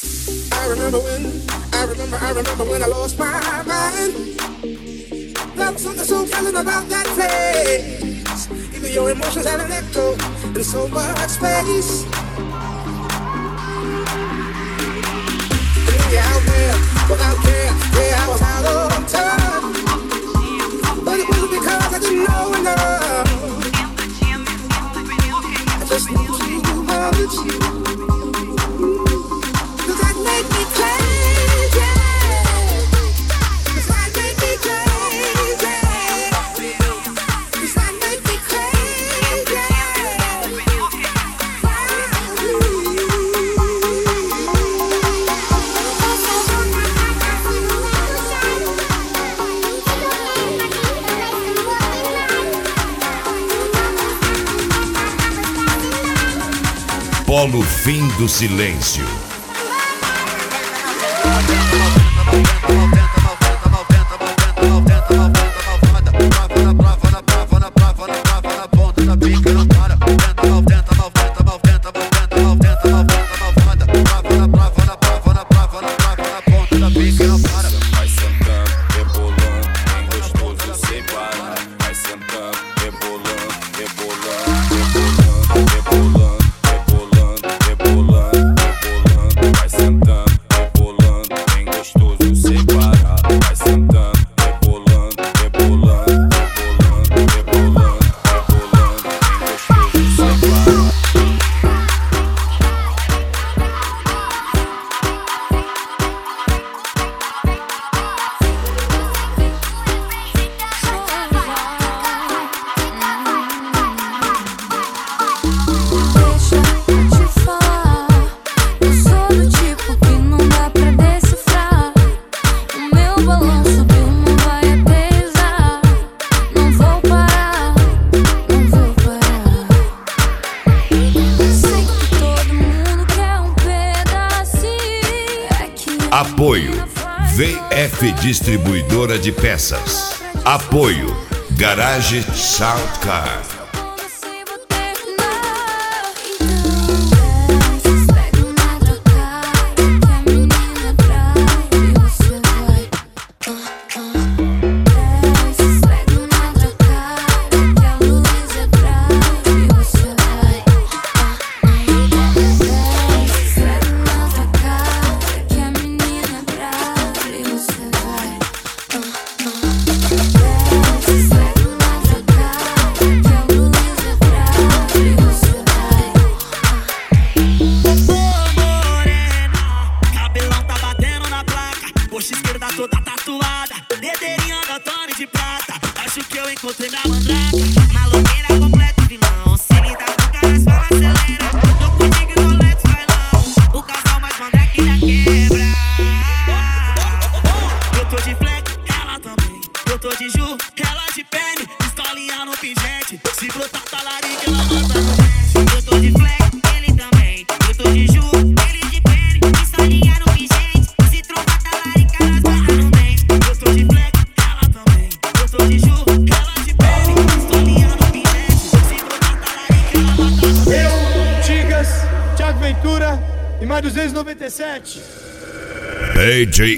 I remember when I lost my mind. There was something so pleasant about that place. Even your emotions had an echo in so much space. Yeah, out there, without care, yeah, I was out of time. But it wasn't because I didn't know enough. I just knew too much. Cause that made me crazy. Cause that made me crazy. Cause that made me crazy. Polo Fim do Silêncio. Apoio VF Distribuidora de Peças. Apoio Garage Soundcar. Toda tatuada, dedeirinha da Tony de prata. Acho que eu encontrei minha mandraka. Maloqueira completa e vilão. Se me dá com caras, fala acelera. Tô contigo e no let's vai não. O casal mais mandrake da quebra. Eu tô de fleck, ela também. Eu tô de Ju, ela de pene. Pistolinha no pingente. Se brotar talarica, ela manda no dente. Eu tô de fleck, ele também. Eu tô de Ju, ele de pene. Pistolinha no pingente. Se trocar talarica, elas mandam no dente. Eu tô de fleck, ela também. Eu tô de Ju, ela de pene. Pistolinha no pingente. Se trocar talarica, ela manda no dente. Eu, Tigas, Thiago Ventura e mais 297. AJ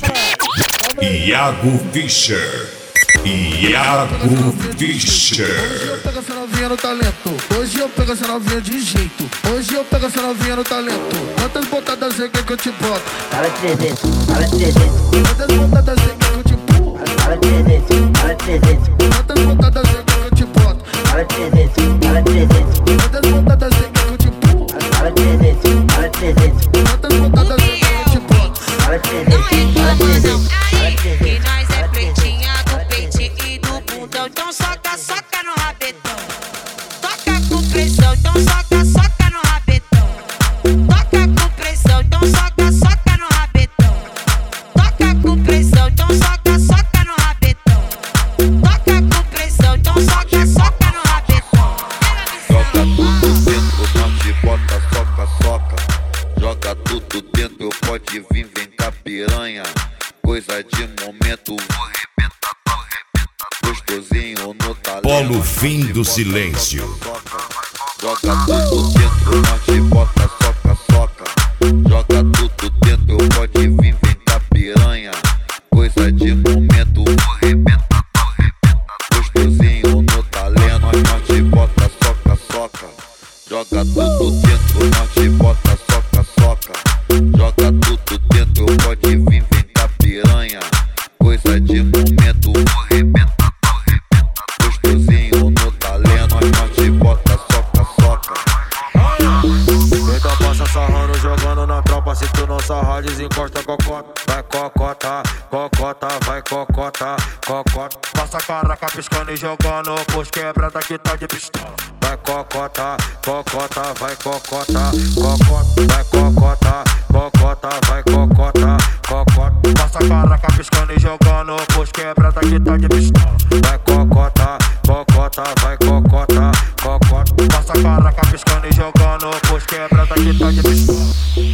Iago Fischer. Iago Fischer. Hoje eu pego essa novinha no talento. Hoje eu pego essa novinha de jeito. Hoje eu pego essa novinha no talento. Quantas botadas você quer que eu te boto? Fala 300, fala 300. Quantas botadas você quer que eu te boto? Fala 300, fala 300. Quantas botadas você quer que eu te boto? Fala 300, fala 300. Quantas botadas você quer que eu te boto? Fala 300, fala 300. Quantas botadas você quer que eu te boto? Fala 300, fala 300. Que nós é pretinha do peitinho e do bundão. Então soca, soca no rabetão. Toca com pressão, então soca, soca no rabetão. Toca com pressão, então soca, soca no rabetão. Toca com pressão, então soca, soca no rabetão. Toca com pressão, então soca, soca no rabetão. Joga tudo dentro, não te bota, soca, soca. Joga tudo dentro, pode vir, vem cá piranha. Coisa de momento, vou arrebentar, gostosinho no talento. Polo Fim do Silêncio. Joga tudo dentro, não te bota, soca, soca. Joga tudo sarra, desencosta cocota. Vai cocota, cocota, vai cocota, cocota. Passa a caraca piscando e jogando pros quebrada que tá de pistola. Vai cocota, cocota, vai cocota, cocota, vai cocota, cocota, vai cocota, cocota. Passa a caraca piscando e jogando pros quebrada que tá de pistola. Vai cocota, cocota, vai cocota, cocota. Passa a caraca piscando e jogando pros quebrada que tá de pistola.